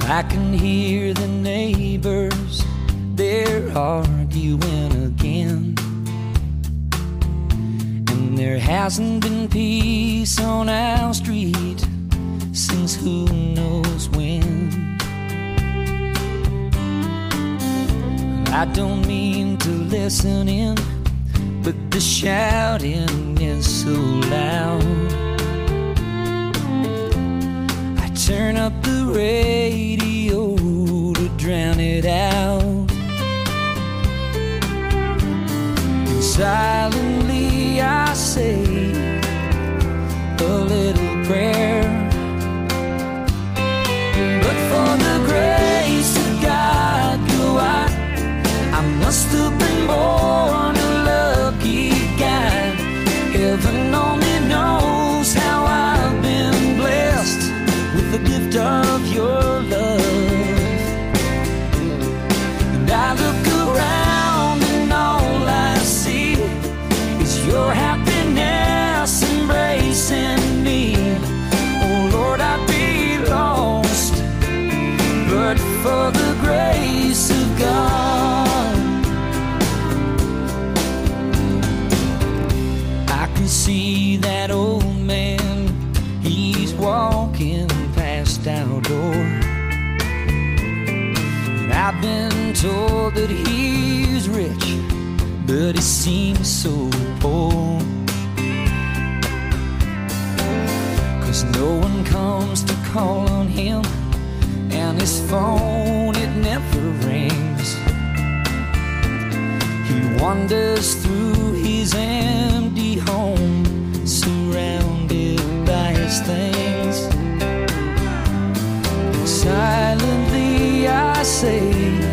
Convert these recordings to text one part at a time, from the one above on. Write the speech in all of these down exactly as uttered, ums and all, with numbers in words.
I can hear the neighbors, they're arguing again. And there hasn't been peace on our street since who knows when. I don't mean to listen in, but the shouting is so loud. I turn up the radio to drown it out. And silently I say a little prayer. But for the grace of God, go I I must have been born a lucky guy. Heaven only knows how I've been blessed with the gift of your love. And I look around and all I see is your happiness embracing me. Oh Lord, I'd be lost but for the grace of God. See that old man, he's walking past our door. And I've been told that he's rich, but he seems so poor. 'Cause no one comes to call on him, and his phone, it never rings. He wanders through his empty home, surrounded by his things. And silently I say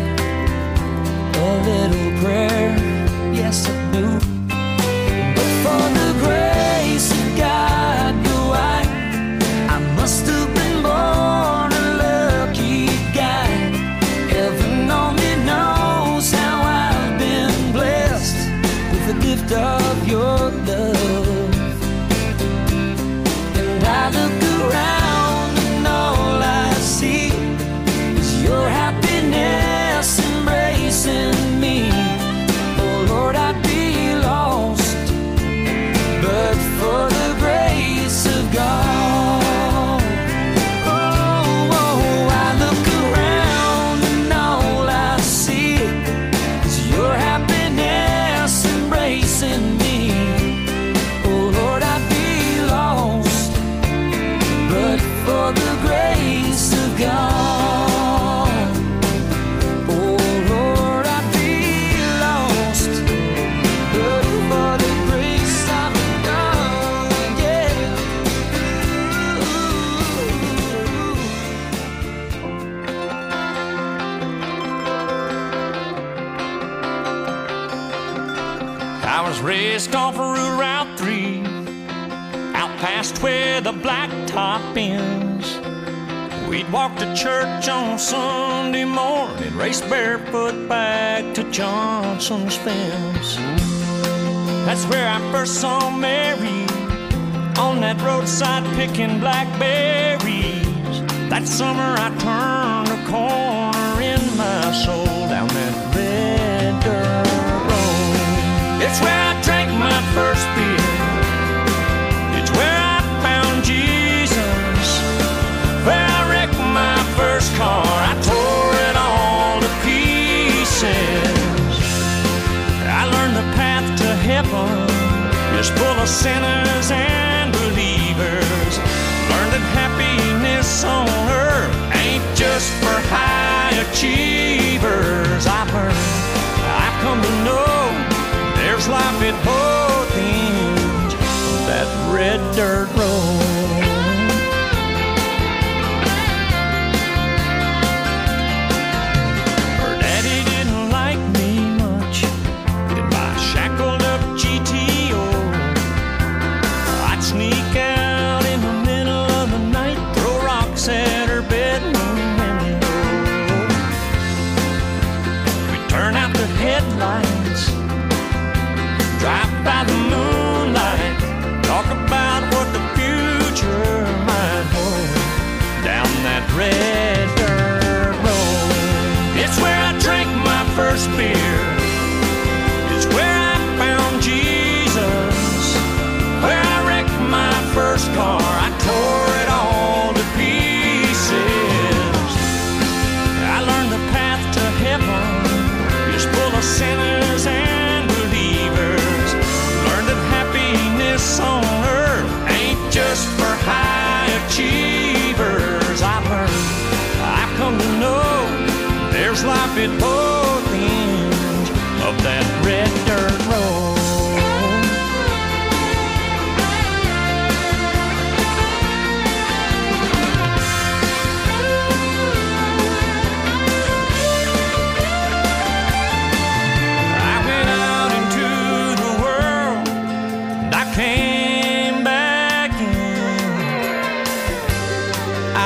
a little prayer, yes I do. But for the grace of God, go I I must have been born a lucky guy. Heaven only knows how I've been blessed with the gift of your love. And I look around and all I see is your happiness embracing me. Oh Lord, I'd be lost but for the grace of God. Oh, oh, I look around and all I see is your happiness embracing me. Oh Lord, I'd be lost but for the grace of God. Oh Lord, I'd be lost but for the grace of God. Yeah. I was raised off of Route three, out past where the blacktop ends. We'd walk to church on Sunday morning, race barefoot back to Johnson's fence. That's where I first saw Mary, on that roadside picking blackberries. That summer I turned a corner in my soul down that red dirt road. It's where I drank my first beer. It's where I found Jesus. Where I wrecked my first car. I tore it all to pieces. I learned the path to heaven is full of sinners and believers. Learned that happiness on earth ain't just for high achievers. I've learned, I've come to know there's life at both ends of that red dirt road. Her daddy didn't like me much in my shackled up G T O. I'd sneak out in the middle of the night, throw rocks at her bedroom window. We'd turn out the headlights, drive by the moonlight, talk about what the future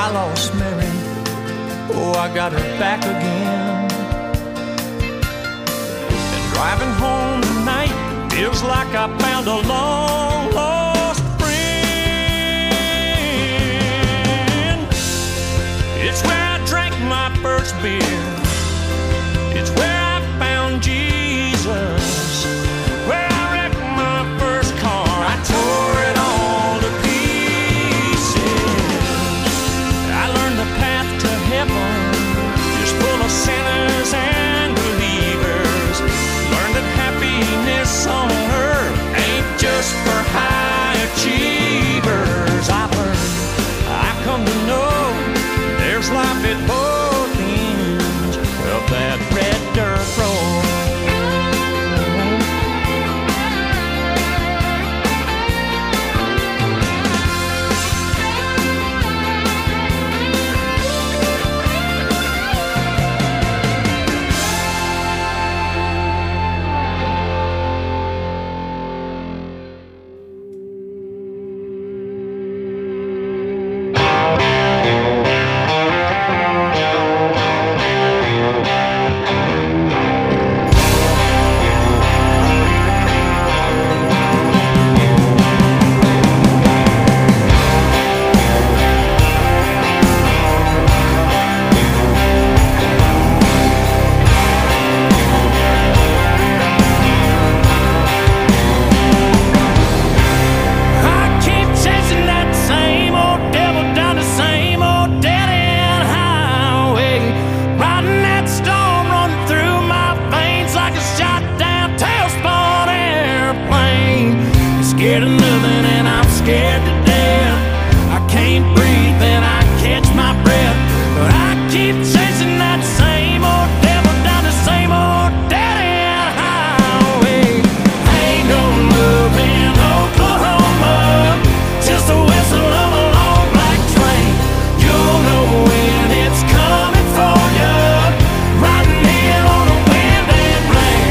I lost Mary, oh, I got her back again. And driving home tonight feels like I found a long lost friend. It's where I drank my first beer. It's where I found Jesus. Where I wrecked my first car. I tore it all to pieces. I learned the path to heaven is full of sinners and believers. Learned that happiness on earth ain't just for high achievers. I learned, I come to know there's life at both ends of that red dirt road. Scared of nothing and I'm scared to death. I can't breathe and I catch my breath, but I keep chasing that same old devil down the same old dead-end highway. Ain't no love in Oklahoma, just the whistle of a long black train. You'll know when it's coming for you, riding in on a wind and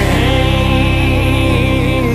rain.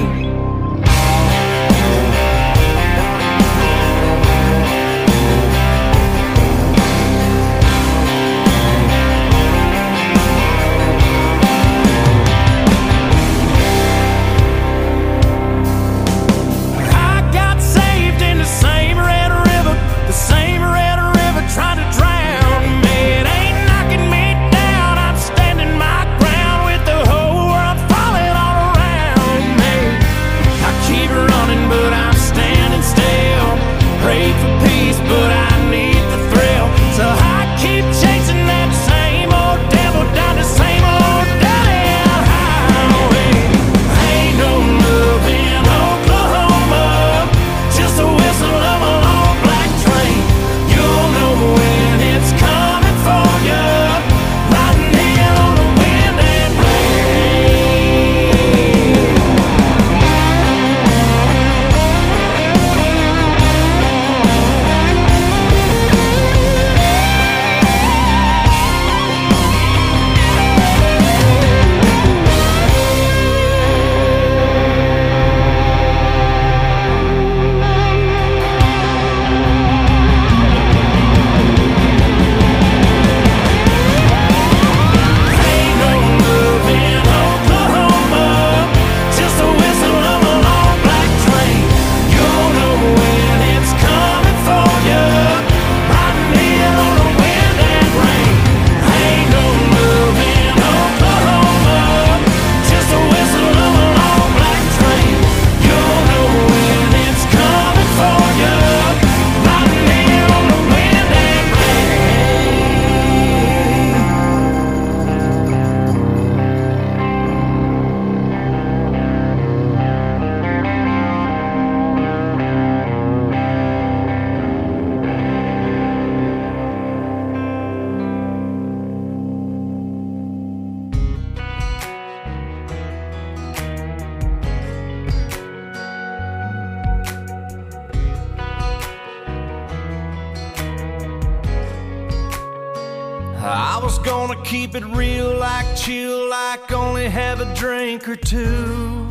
I was gonna keep it real, like chill, like only have a drink or two.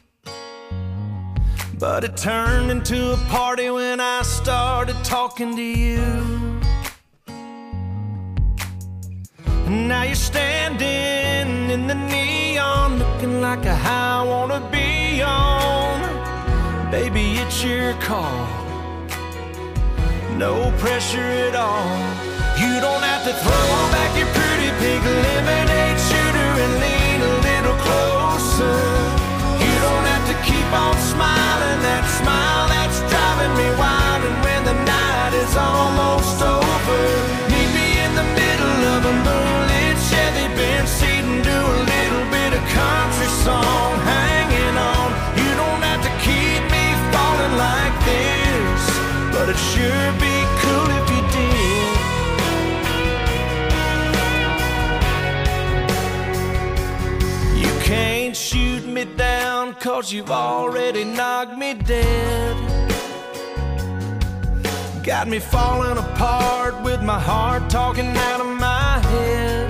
But it turned into a party when I started talking to you. And now you're standing in the neon, looking like a high I wanna be on. Baby, it's your call, no pressure at all. You don't have to throw back your pretty pink lemonade shooter and lean a little closer. You don't have to keep on smiling, that smile that's driving me wild. And when the night is almost over, meet me in the middle of a moonlit Chevy Benz seat and do a little bit of country song, hanging on. You don't have to keep me falling like this, but it'd sure be cool if you did. You can't shoot me down, cause you've already knocked me dead. Got me falling apart with my heart talking out of my head.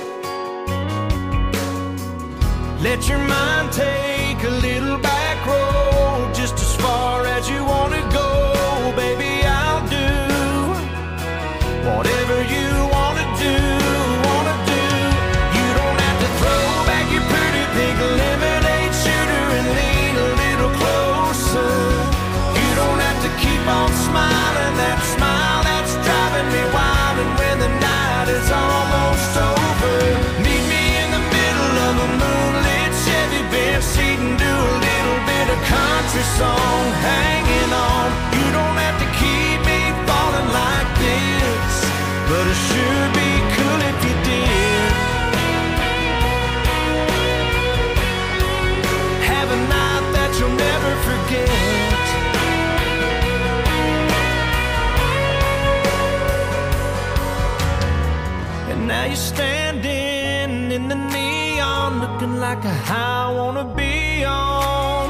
Let your mind take a little back road, just as far as you want to go. Baby, I'll do whatever you want to do, want to do. You don't have to throw back your pretty pink lemonade shooter and lean a little closer. You don't have to keep on smiling, that smile that's driving me wild. And when the night is almost over, meet me in the middle of a moonlit Chevy Benz seat and do a little bit of country song, hanging on. You don't have to keep me falling like this, but it sure be cool if you did. Have a night that you'll never forget. And now you're standing in the neon, looking like a high I wanna be on.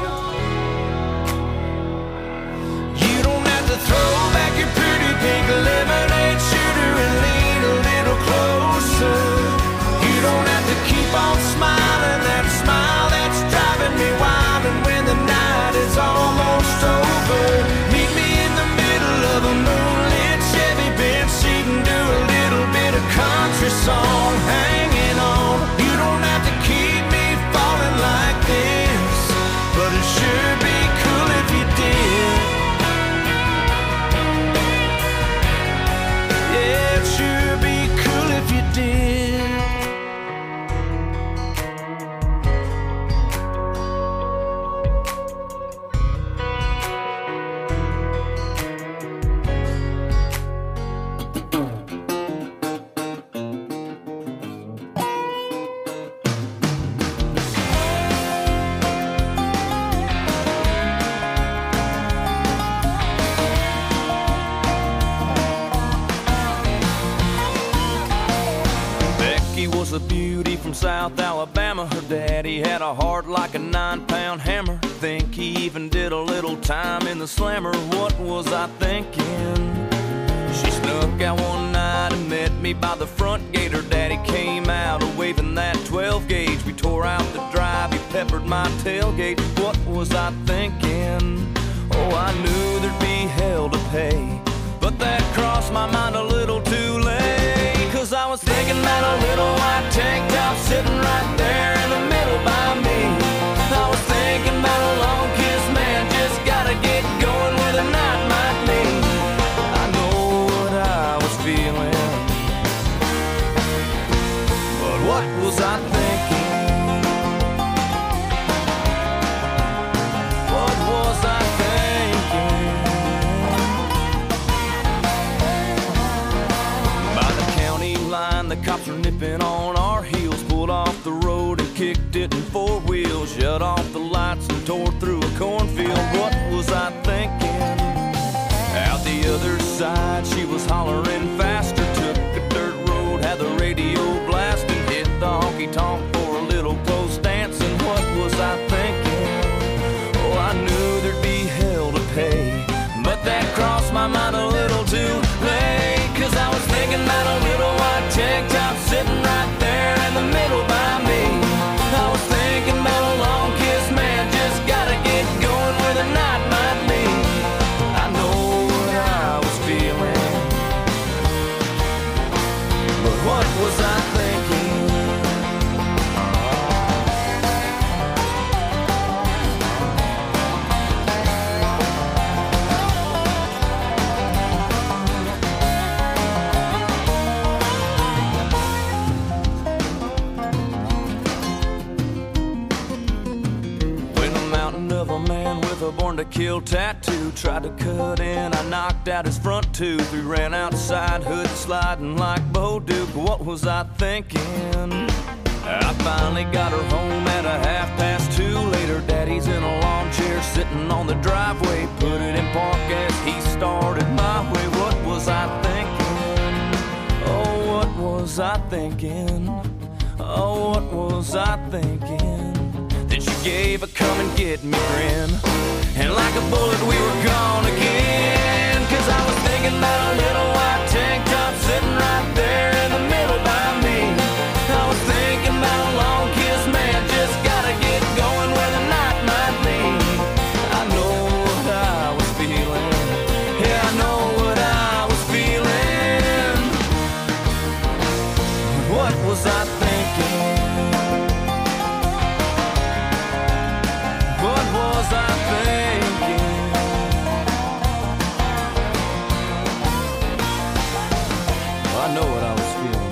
You don't have to throw back your pretty pink lemonade shooter and lean a little closer. You don't have to keep on smiling, that smile that's driving me wild. And when the night is almost over, meet me in the middle of a moonlit Chevy Benz seat and do a little bit of country song, hanging on. You don't have to keep me falling like this, but it sure be cool if you did. Yeah, it sure be cool if you did. A beauty from South Alabama. Her daddy had a heart like a nine-pound hammer. Think he even did a little time in the slammer. What was I thinking? She snuck out one night and met me by the front gate. Her daddy came out waving that twelve gauge. We tore out the drive, he peppered my tailgate. What was I thinking? Oh, I knew there'd be hell to pay, but that crossed my mind a little too late. Cause I was thinking about a little white tank top sitting right there in the middle by me. I was thinking about a long kiss, man, just gotta get going where the night might lead. I know what I was feeling, but what was I thinking? What was I thinking? By the county line, the cops were nipping on our heels, pulled off the road and kicked it in four wheels, shut off the lights and tore through a cornfield. What was I thinking? Out the other side, she was hollering faster, took a dirt road, had the radio blasting, hit the honky-tonk for a little close dancing. What was I thinking? Oh, I knew there'd be hell to pay, but that crossed my mind a little too late. Cause I was thinking about a little white tank top sitting right there in the middle by me. I was thinking about a long kiss, man, just gotta get going where the night might lead. I know what I was feeling, kill tattoo. Tried to cut in, I knocked out his front tooth. We ran outside, hood sliding like Bo Duke. What was I thinking? I finally got her home at a half past two. Later, Daddy's in a lawn chair sitting on the driveway. Put it in park as he started my way. What was I thinking? Oh, what was I thinking? Oh, what was I thinking? Then she gave a come and get me grin, and like a bullet we were gone again. Cause I was thinking about a little white tank top sitting right there in the middle by me. I was thinking about a long kiss, man, just gotta get going where the night might lead. I know what I was feeling, yeah, I know what I was feeling. What was I thinking? What was I thinking? Well, I know what I was feeling.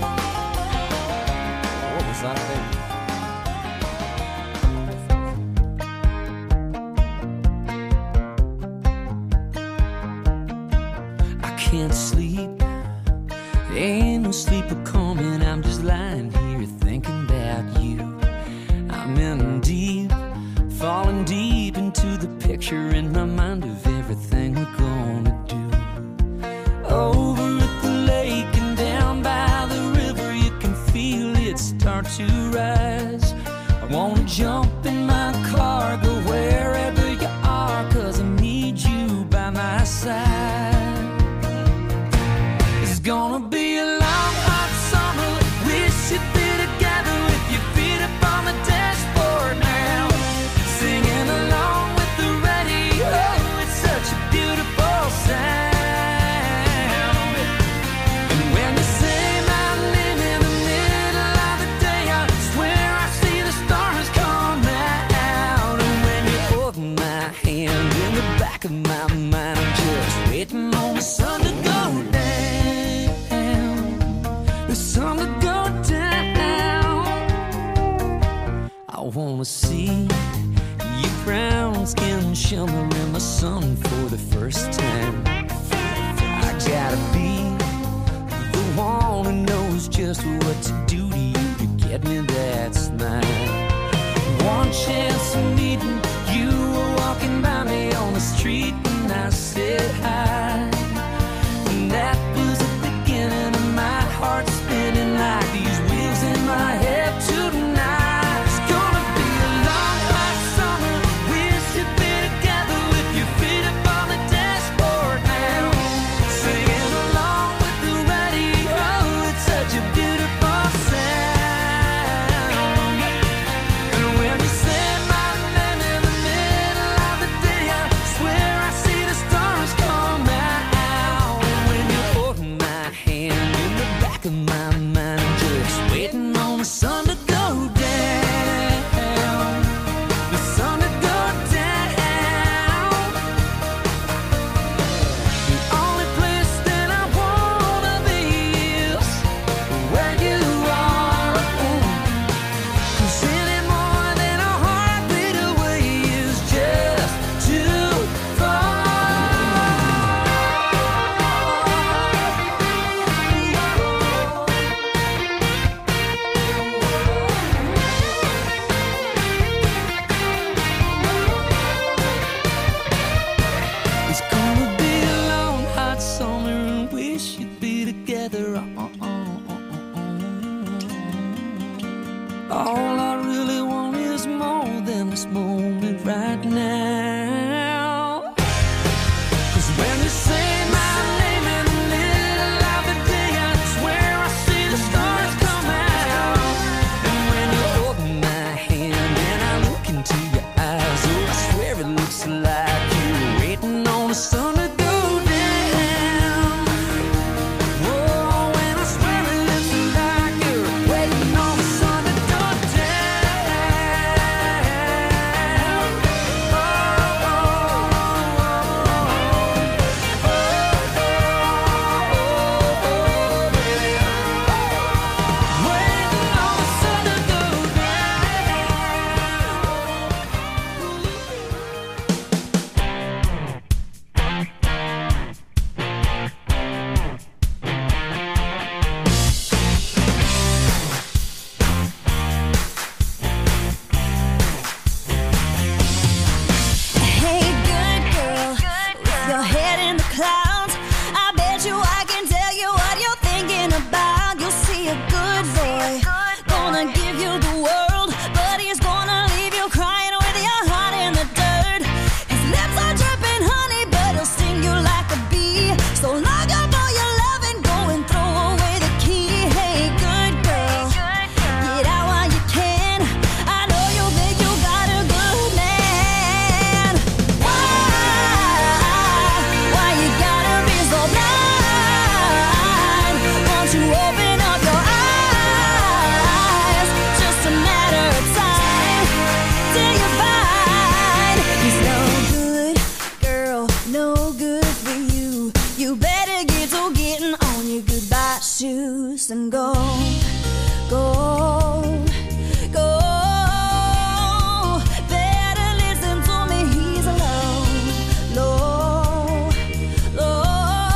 What was I thinking? I can't sleep. Ain't no sleeper coming. I'm just lying here thinking about you. I'm in deep, falling deep into the picture in my mind of everything we're gonna do. Over at the lake and down by the river, you can feel it start to rise. I wanna jump in my car, go wherever you are, cause I need you by my side. It's gonna be a long hot summer. We should be together with your feet up on the dashboard now, singing along with the radio. It's such a beautiful sound. And when you say my name in the middle of the day, I swear I see the stars come out. And when you hold my hand in the back of my mind, I'm just waiting on the sun to go down, the sun to go down. I wanna see your brown skin shimmer in the sun for the first time. I gotta be the one who knows just what to do to you to get me that smile. One chance of meeting you, were walking by me on the street and I said hi. And that was the beginning of my heart spinning like these wheels in my head tonight. It's gonna be a long hot summer. We should be together with your feet up on the dashboard now, singing along with the radio. It's such a beautiful sound. And when you say my name in the middle of the day, I swear I see the stars come out. shoes and go, go, go. Better listen to me, he's low, low, low.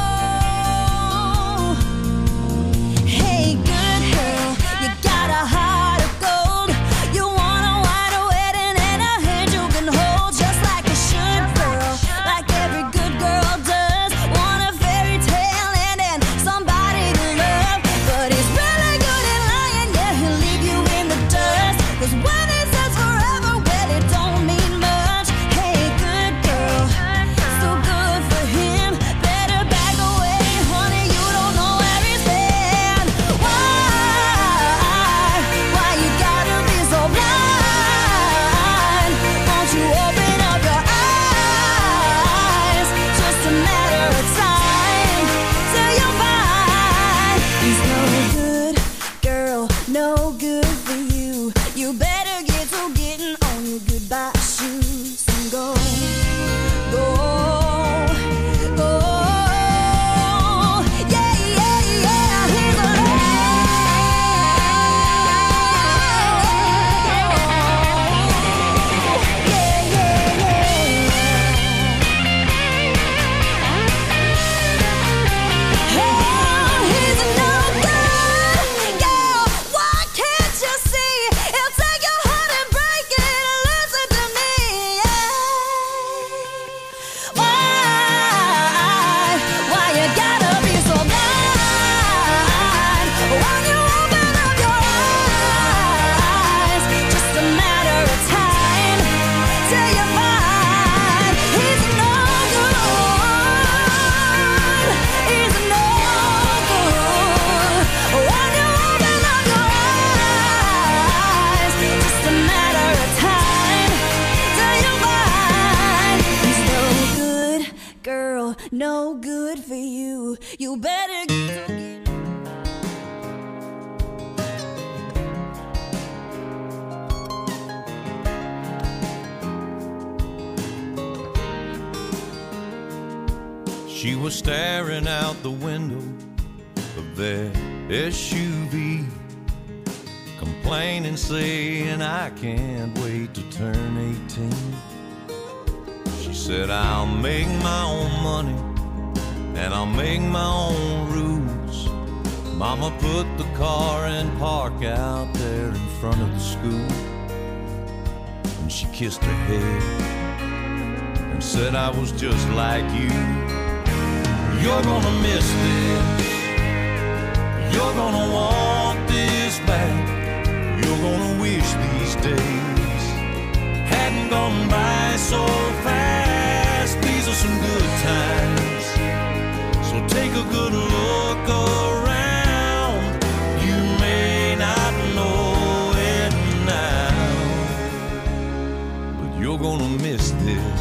Hey, good girl, you got a heart of gold. You want a white wedding and a hand you can hold, just like a should girl, like every good girl does. Want a fairy tale and then somebody to love, but he's really good at lying. Yeah, he'll leave you in the dust, 'cause when he says forever, well, it don't mean much. Hey, good girl, so good for him. Better back away, honey, you don't know where he's been. Why, why you gotta be so blind? Won't you open up your eyes? Just a matter of time till you find he's no good, girl, no good for you. You better get to getting on your goodbye shoes and go, go, go. Yeah, yeah, yeah, he's alive. Yeah, yeah, yeah. Oh, he's no good, girl. Why can't you see? He'll take your heart and break it. And listen to me, yeah. Why, why you gotta be so blind? When you open up your eyes, just a matter of time till you find he's no good. He's no good. When you open up your eyes, just a matter of time till you find he's no good, girl, no good for you. You better get to get. She was staring out the window of their S U V, complaining, saying, I can't wait to turn eighteen. She said, I'll make my own money and I'll make my own rules. Mama put the car and park out there in front of the school, and she kissed her head and said, I was just like you. You're gonna miss this. You're gonna want this back. You're gonna wish these days hadn't gone by so fast. These are some good times, so take a good look around. You may not know it now, but you're gonna miss this.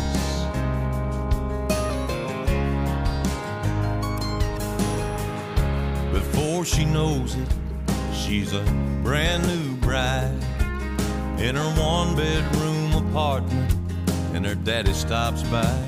Before she knows it, she's a brand new bride in her one-bedroom apartment, and her daddy stops by.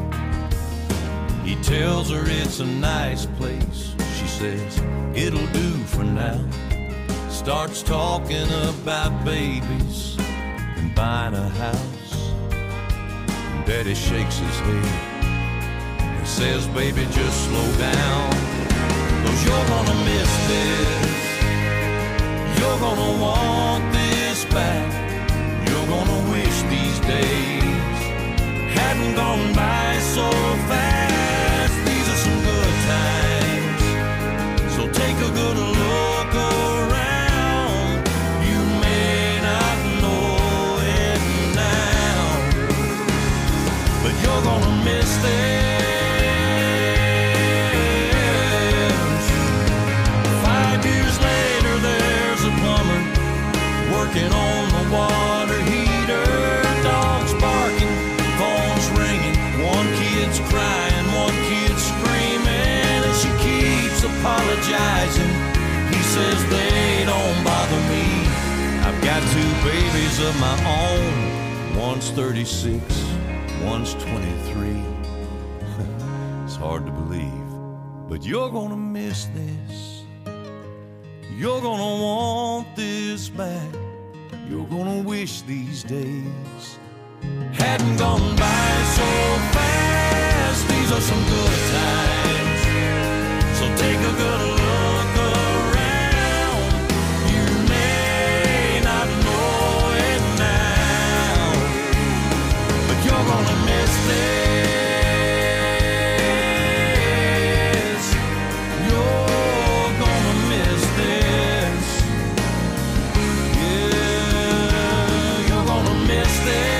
He tells her it's a nice place. She says, it'll do for now. Starts talking about babies and buying a house. And Daddy shakes his head and says, baby, just slow down, 'cause you're gonna miss this. You're gonna want this back. You're gonna wish these days hadn't gone by so fast. These are some good times, so take a good look around. You may not know it now, but you're gonna miss this. Working on the water heater, dogs barking, phones ringing, one kid's crying, one kid's screaming, and she keeps apologizing. He says they don't bother me. I've got two babies of my own. One's thirty-six, one's twenty-three. It's hard to believe, but you're gonna miss this. You're gonna want this back. You're gonna wish these days hadn't gone by so fast. These are some good times, so take a good look around. You may not know it now, but you're gonna miss this. You're gonna miss this. Yeah, you're gonna miss this.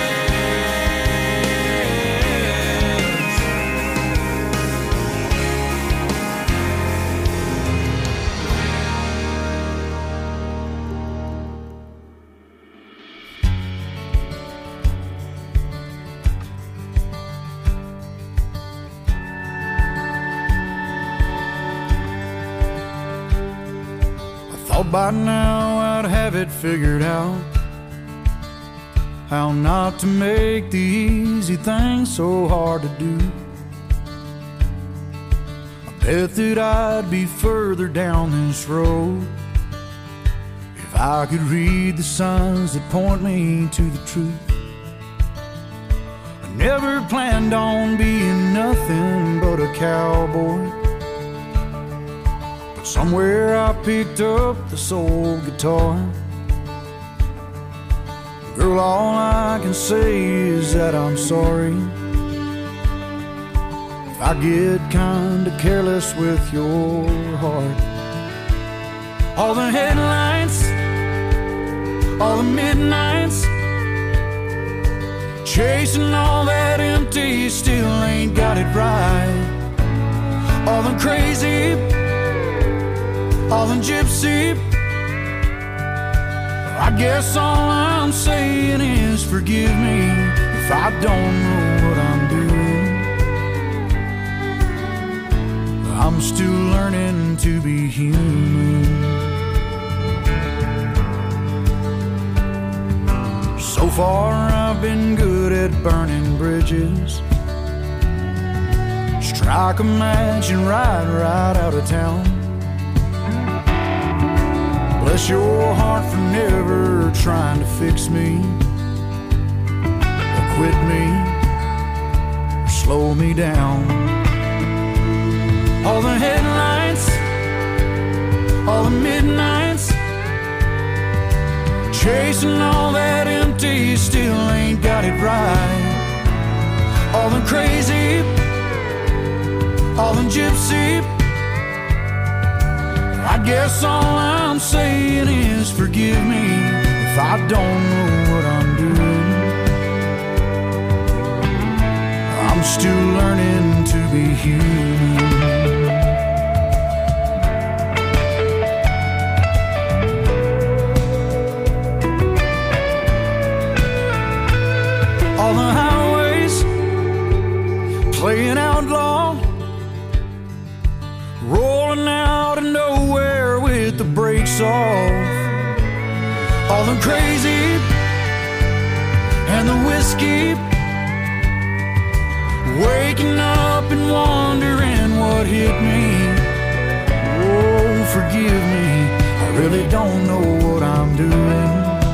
Thought by now I'd have it figured out, how not to make the easy things so hard to do. I bet that I'd be further down this road if I could read the signs that point me to the truth. I never planned on being nothing but a cowboy. Somewhere I picked up the soul guitar. Girl, all I can say is that I'm sorry if I get kinda careless with your heart. All the headlights, all the midnights, chasing all that empty, still ain't got it right. All the crazy, all in gypsy, I guess all I'm saying is forgive me if I don't know what I'm doing. I'm still learning to be human. So far I've been good at burning bridges, strike a match and ride right out of town. Bless your heart for never trying to fix me, or quit me, or slow me down. All the headlights, all the midnights, chasing all that empty, still ain't got it right. All the crazy, all the gypsy, I guess all I'm saying is forgive me if I don't know what I'm doing. I'm still learning to be human. All the highways playing outlaw, rolling out of nowhere with the brakes off. All the crazy and the whiskey, waking up and wondering what hit me. Oh, forgive me, I really don't know what I'm doing,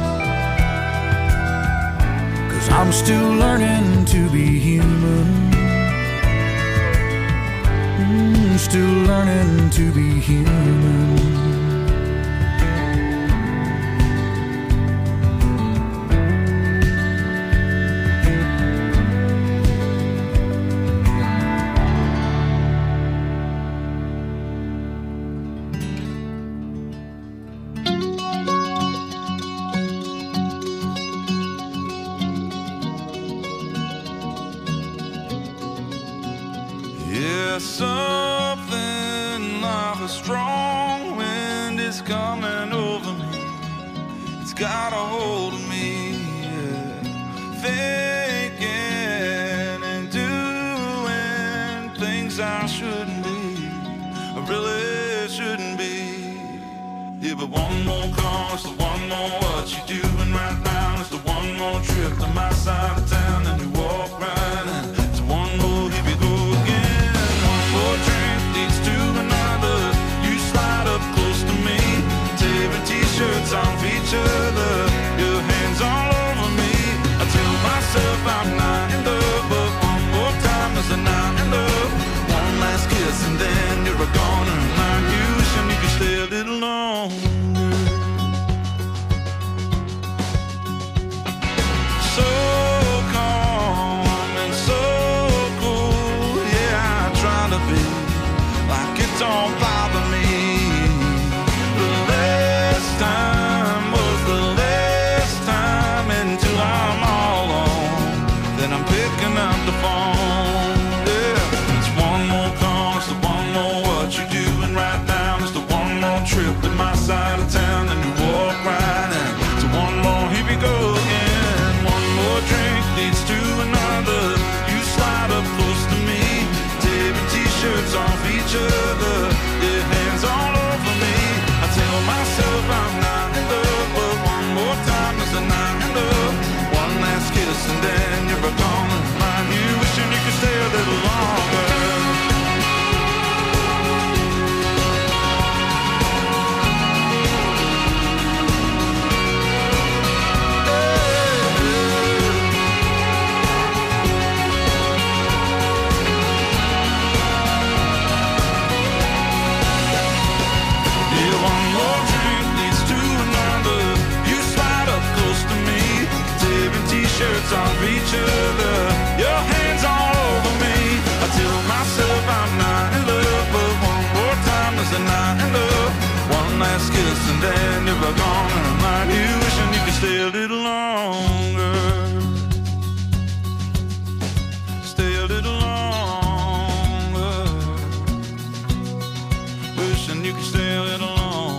'cause I'm still learning to be human. Still learning to be human. Yeah, something like a strong wind is coming over me. It's got a hold of me, yeah. Thinking and doing things I shouldn't be, I really shouldn't be. Yeah, but one more call is the one more what you doing right now. It's the one more trip to my side of town, and you walk right in. It's one more, here we go again. One more drink leads to another. You slide up close to me. trip to my side of town, and you walk right in. So one more, here we go again. One more drink leads to another. You slide up close to me, tearing t-shirts off each other, your hands all over me. I tell myself I'm not in love, but one more time is a not in love. One last kiss and then you're gone. Mind you, wishing you could stay a little longer. Shirts off each other, your hands all over me. I tell myself I'm not in love, but one more time is a not in love. One last kiss and then you're gone. And I'm like you, wishing you could stay a little longer. Stay a little longer. Wishing you could stay a little longer.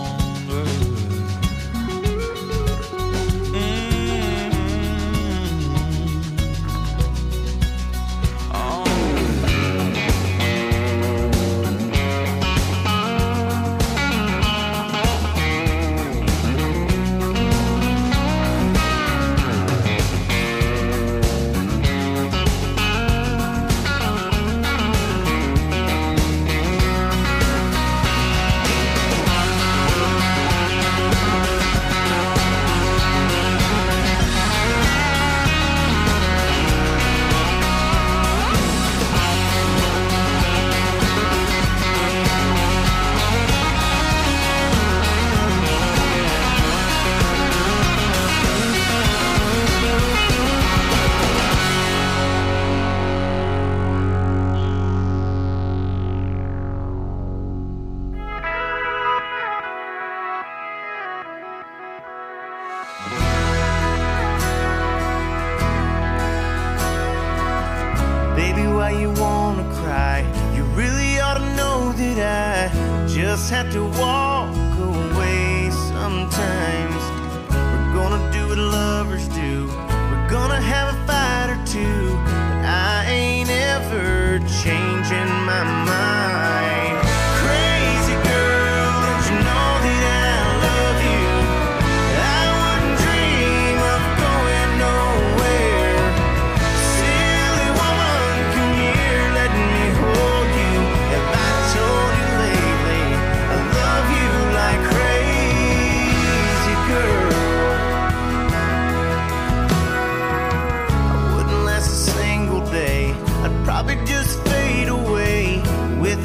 Just have to walk away sometimes. We're gonna do what lovers do. We're gonna have a fight or two, but I ain't ever changing my mind. Crazy girl, don't you know that I love you? I wouldn't dream of going nowhere. Silly woman, come here, let me hold you. Have I told you lately I love you like crazy girl? I wouldn't last a single day. I'd probably just fade away with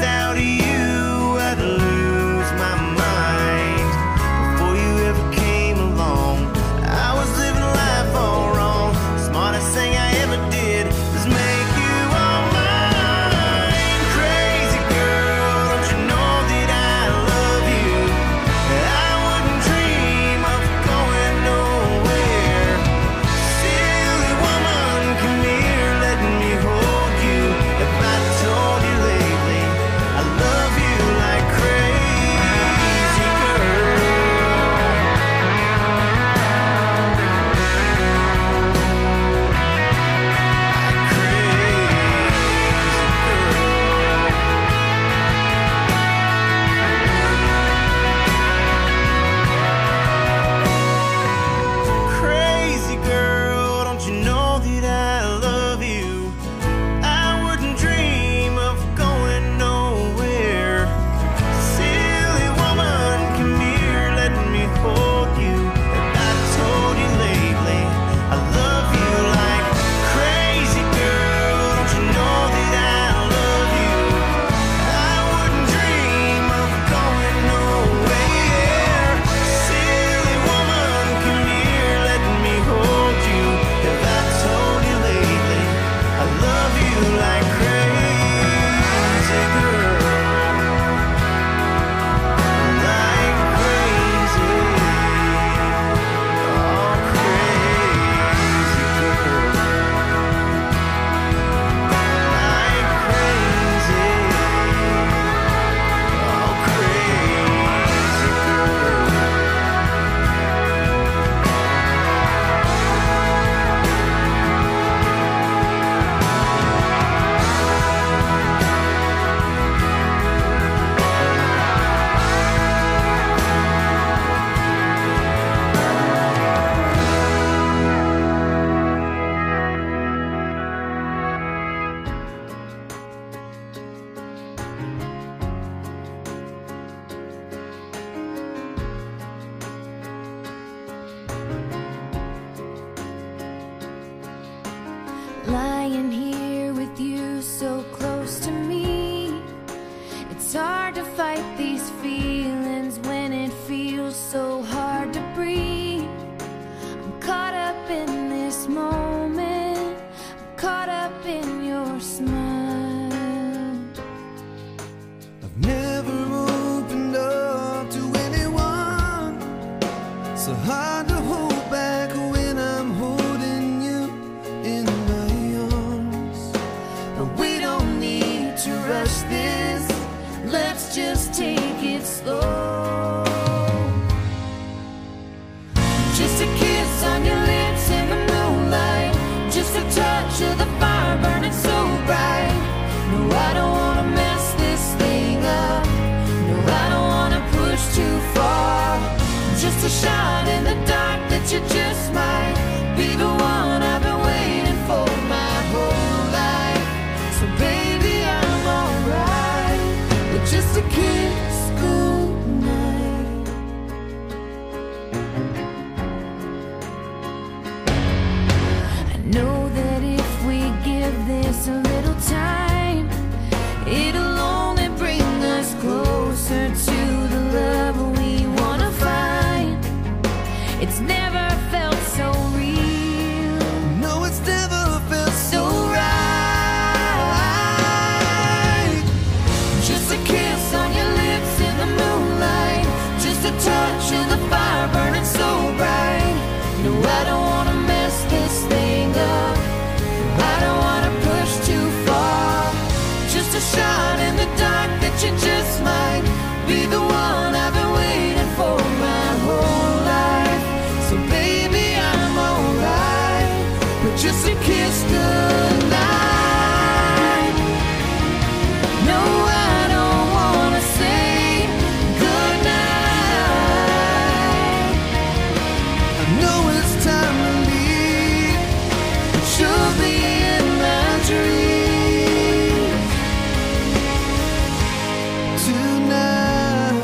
lying here with you so close to me. It's hard to fight these feelings when it feels so hard to breathe. I'm caught up in this moment, I'm caught up in your smile. I've never opened up to anyone, so hard to hold back when I'm holding you in my arms. But we don't need to rush this, let's just take it slow. Just a kiss on your lips in the moonlight, just a touch of the fire burning so bright. No, I don't wanna mess this thing up, no, I don't wanna push too far. Just a shot in the dark that you just might be the one I've been waiting for my whole life. So baby, I'm alright with just a kiss goodnight. I know that if we give this a little time, it'll only bring us closer to the love we wanna find. It's never felt so real. No, it's never felt so right. Just a kiss on your lips in the moonlight, just a touch of the fire burning so bright. No, I don't wanna mess this thing up, I don't wanna push too far. Just a shot in the dark that you just might be the one I've been waiting for my whole life. So baby, I'm alright with just a kiss goodnight. No, I don't wanna say goodnight. I know it's time to leave, but you'll be in my dreams tonight.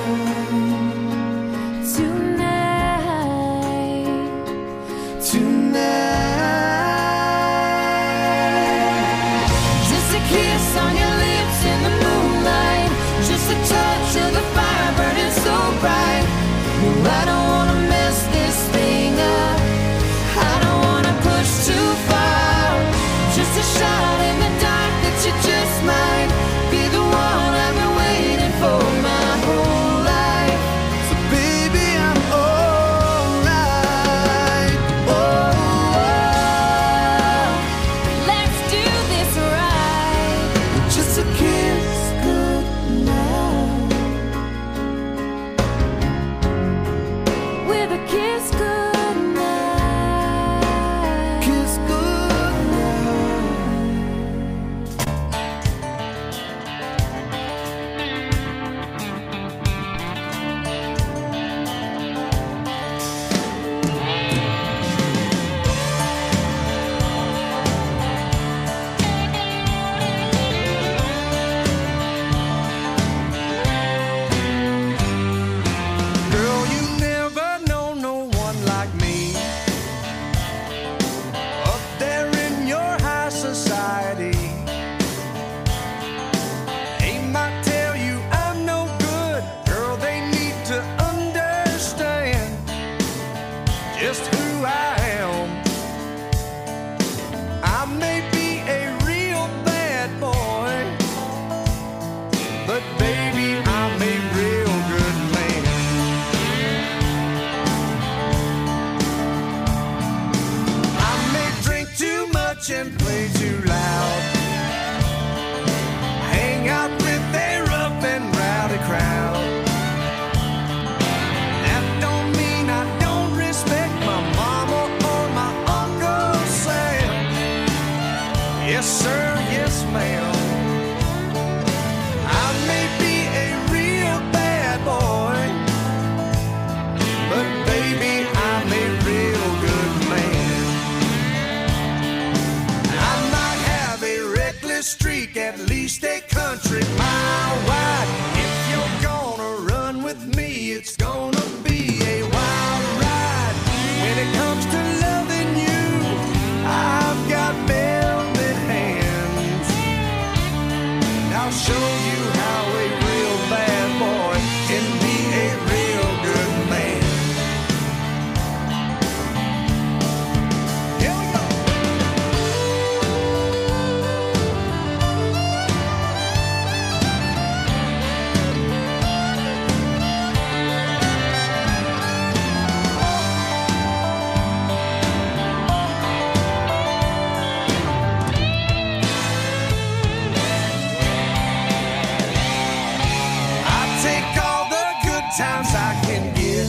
times I can get.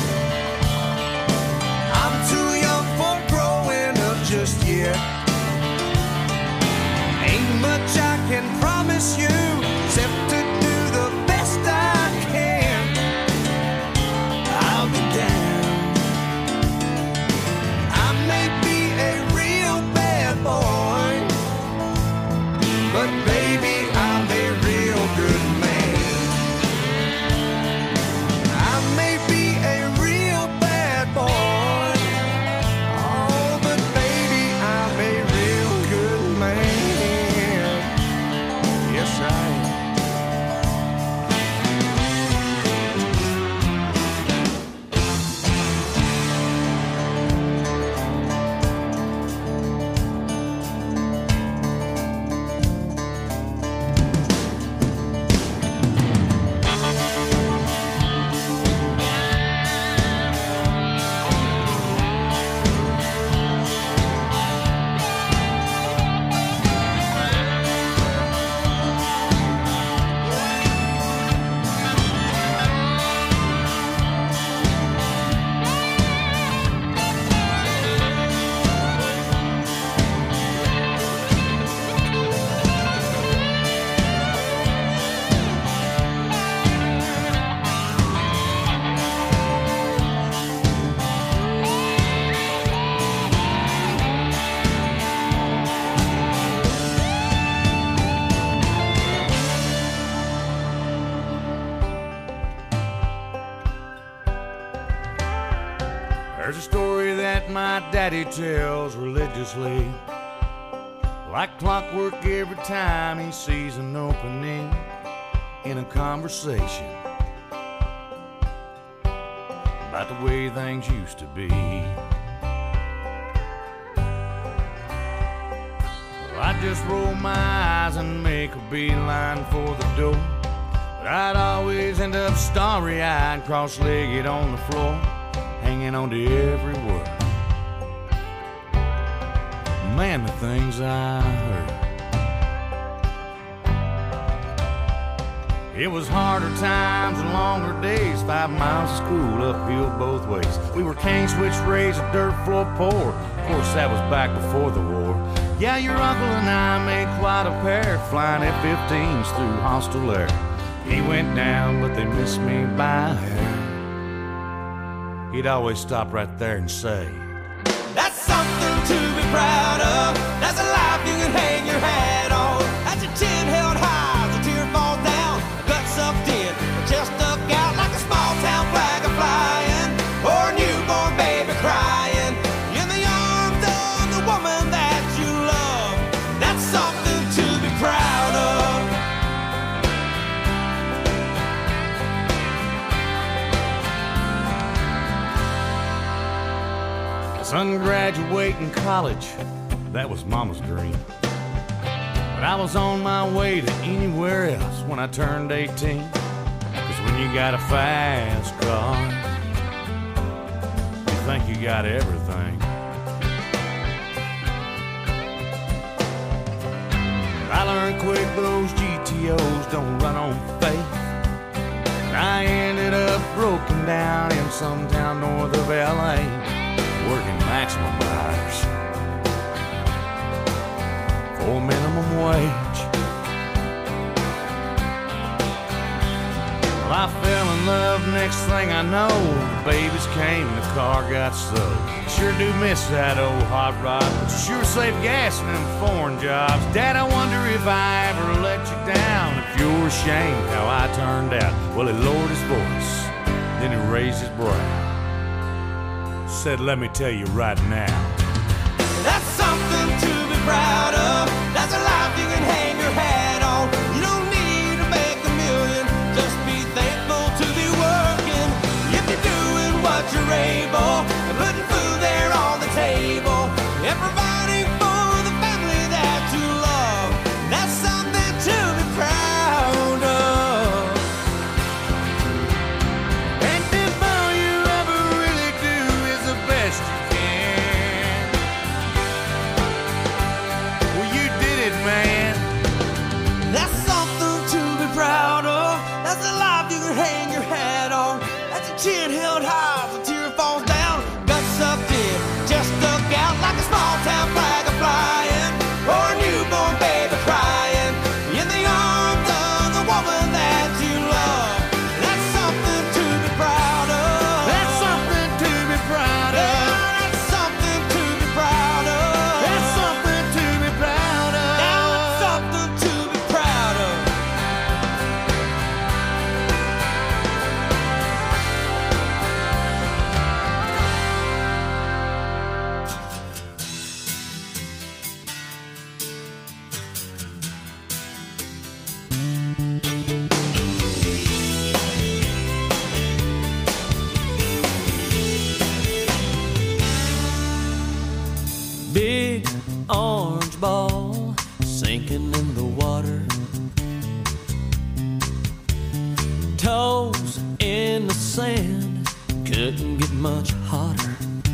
I'm too young for growing up just yet. Ain't much I can promise you except to do the best I can. I'll be down. I may be a real bad boy, but baby, I'm a real good man. I may be a real bad boy, oh, but baby, I'm a real good man. Yes, I am. There's a story that my daddy tells religiously, like clockwork every time he sees an opening in a conversation about the way things used to be. Well, I'd just roll my eyes and make a beeline for the door, but I'd always end up starry-eyed, cross-legged on the floor, hanging on to every word. Man, the things I heard. It was harder times and longer days, five miles of school uphill both ways. We were cane switch raised, a dirt floor poor. Of course, that was back before the war. Yeah, your uncle and I made quite a pair, flying F fifteens through hostile air. He went down, but they missed me by a hair. He'd always stop right there and say, "That's something to be proud of. That's a life you can hang your hat on. That's your chin held high, the tear falls down, a gut sucked in, a chest stuck out like a small town flag a flying, or a newborn baby crying in the arms of the woman that you love. That's something to be proud of." Son graduating college, that was Mama's dream. But I was on my way to anywhere else when I turned eighteen. Cause when you got a fast car, you think you got everything. But I learned quick those G T Os don't run on faith. And I ended up broken down in some town north of L A, working maximum hours for minimum wage. Well, I fell in love, next thing I know, the babies came and the car got stowed. Sure do miss that old hot rod, but you sure save gas in them foreign jobs. Dad, I wonder if I ever let you down, if you're ashamed how I turned out. Well, he lowered his voice, then he raised his brow, said, "Let me tell you right now, that's something to be proud of. That's a life you can hang your hat on. You don't need to make a million, just be thankful to be working. If you're doing what you're able, and putting food there on the table, and providing for the family that you love, that's something to be proud of. And if all you ever really do is the best you can, well, you did it, man. That's something to be proud of. That's a life you can hang your hat on. shaking in the water, toes in the sand, couldn't get much hotter.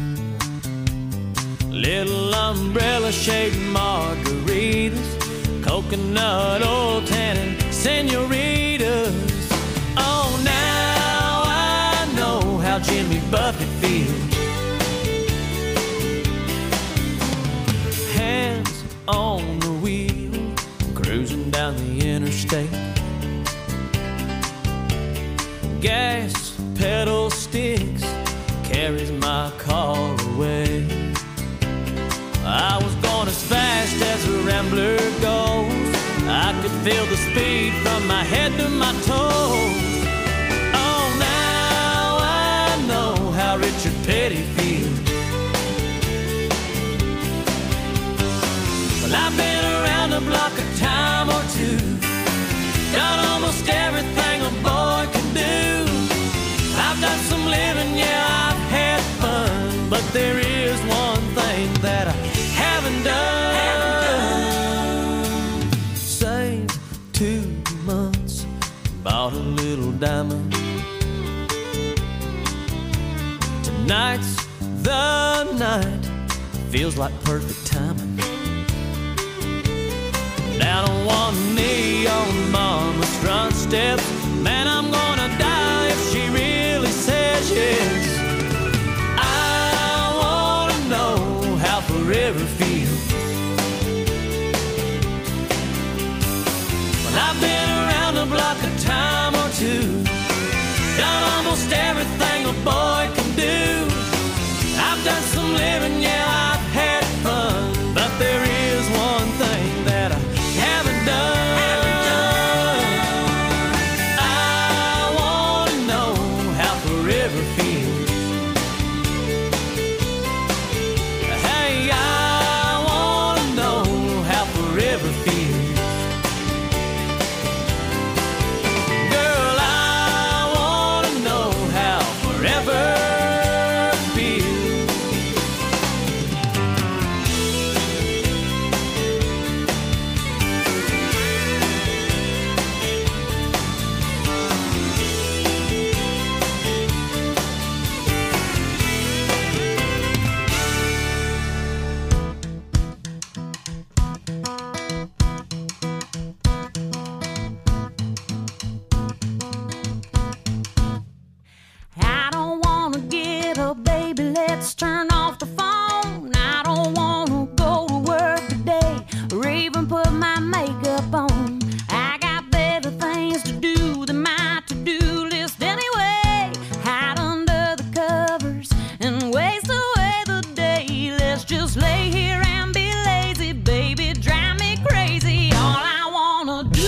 Little umbrella-shaped margaritas, coconut oil tannin senoritas. Oh, now I know how Jimmy Buffett feels. Hands on the wheel, cruising down the interstate. Gas pedal sticks, carries my car away. I was going as fast as a rambler goes. I could feel the speed from my head to my toes. Oh, now I know how Richard Petty feels. Well, I've been around the block a time or two, done almost everything a boy can do. I've done some living, yeah, I've had fun, but there is one thing that I haven't done. Haven't done. Saved two months, bought a little diamond. Tonight's the night, feels like perfect timing. Down on one knee on mama's front steps, man, I'm gonna die if she really says yes. I wanna know how forever feels. Well, I've been around the block a time or two, done almost everything a boy can do. I've done some living, yeah, I've had fun, but there is one thing that I haven't done. Haven't done. I wanna know how forever feels. Hey, I wanna know how forever feels. Girl, I wanna know how forever turn off the phone. I don't wanna go to work today or even put my makeup on. I got better things to do than my to-do list anyway. Hide under the covers and waste away the day. Let's just lay here and be lazy, baby, drive me crazy. All I wanna do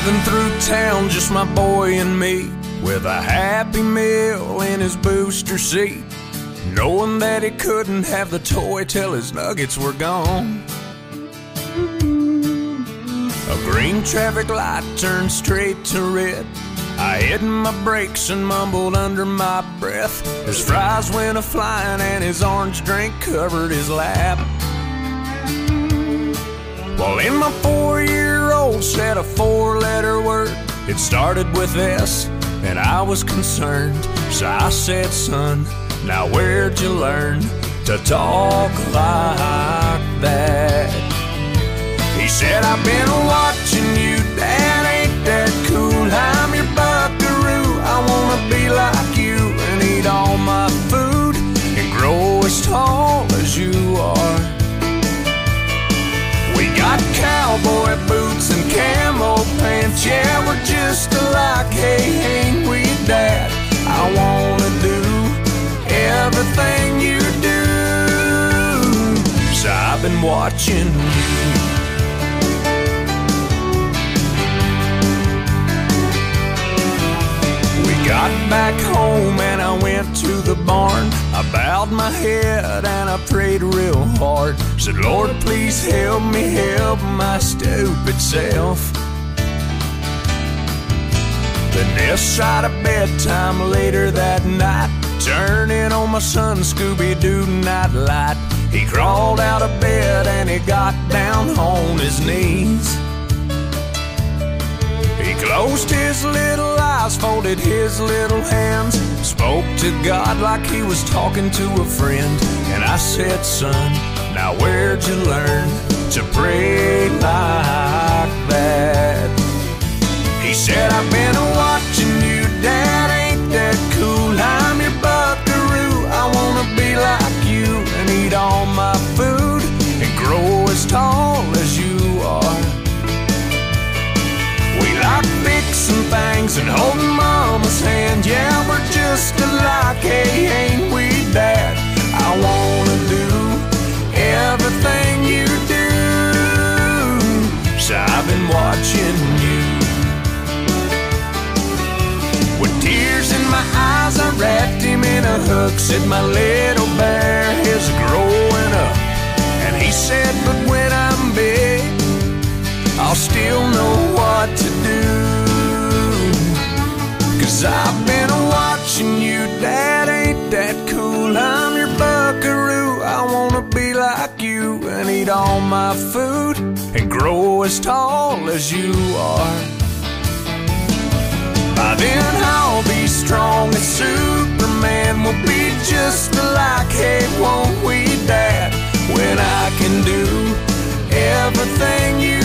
Driving through town, just my boy and me, with a Happy Meal in his booster seat, knowing that he couldn't have the toy till his nuggets were gone. A green traffic light turned straight to red. I hit my brakes and mumbled under my breath. His fries went a-flying and his orange drink covered his lap. Well, in my four-year-old said a four-letter word. It started with S, and I was concerned. So I said, son, now where'd you learn to talk like that? He said, I've been watching you, Dad, ain't that cool? I'm your buckaroo, I wanna be like you and eat all my food and grow as tall as you are. We got cowboy boots and camo pants, yeah, we're just alike, hey, ain't we, Dad? I wanna do everything you do, so I've been watching you. Got back home and I went to the barn. I bowed my head and I prayed real hard. Said, Lord, please help me help my stupid self. Then this side of bedtime later that night, turning on my son Scooby-Doo nightlight. He crawled out of bed and he got down on his knees. He closed his little eyes, folded his little hands, spoke to God like he was talking to a friend. And I said, son, now where'd you learn to pray like that? He said, I've been watching you, Dad, ain't that cool? I'm your buckaroo, I wanna be like you and eat all my food and grow as tall as you are. We like fixing things and holding Mama's hand. Yeah, we're just alike, hey, ain't we, Dad? I wanna do everything you do, so I've been watching you. With tears in my eyes, I wrapped him in a hug. Said, my little bear is growing up. And he said, but when I'm big, I'll still know what to do. Cause I've been watching you, Dad, ain't that cool? I'm your buckaroo, I wanna be like you and eat all my food and grow as tall as you are. By then I'll be strong as Superman, we'll be just alike, hey, won't we, Dad? When I can do everything you